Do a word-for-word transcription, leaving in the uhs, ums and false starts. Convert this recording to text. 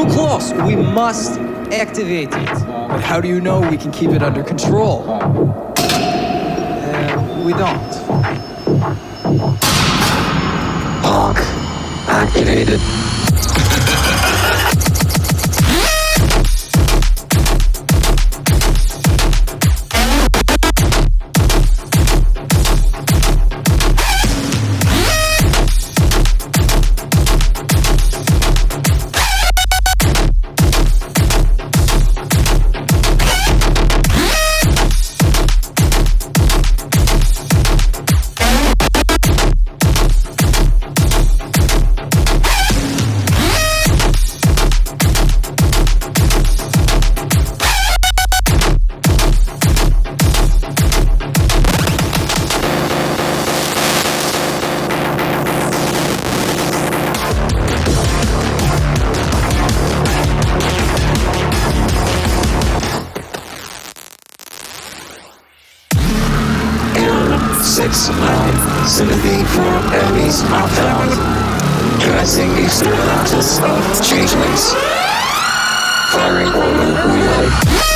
close. We must activate it. But how do you know we can keep it under control? Uh, we don't. Honk. Activated. Six nine seventeen four enemies not found. Commencing external access of changelings. Firing order relay.